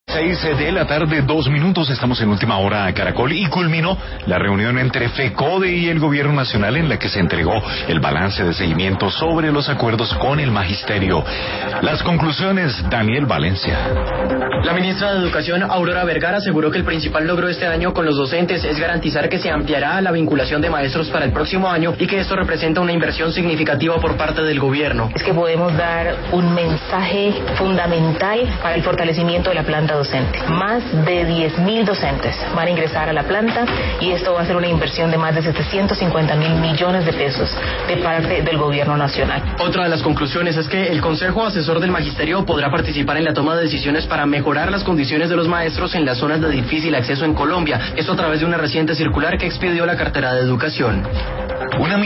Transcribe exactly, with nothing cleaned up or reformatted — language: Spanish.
Seis de la tarde, dos minutos, estamos en Última Hora Caracol y culminó la reunión entre FECODE y el Gobierno Nacional en la que se entregó el balance de seguimiento sobre los acuerdos con el Magisterio. Las conclusiones, Daniel Valencia. La ministra de Educación, Aurora Vergara, aseguró que el principal logro de este año con los docentes es garantizar que se ampliará la vinculación de maestros para el próximo año y que esto representa una inversión significativa por parte del gobierno. Es que podemos dar un mensaje fundamental para el fortalecimiento de la planta docente. Más de diez mil docentes van a ingresar a la planta y esto va a ser una inversión de más de setecientos cincuenta mil millones de pesos de parte del gobierno nacional. Otra de las conclusiones es que el Consejo Asesor del Magisterio podrá participar en la toma de decisiones para mejorar las condiciones de los maestros en las zonas de difícil acceso en Colombia. Esto a través de una reciente circular que expidió la cartera de Educación. Una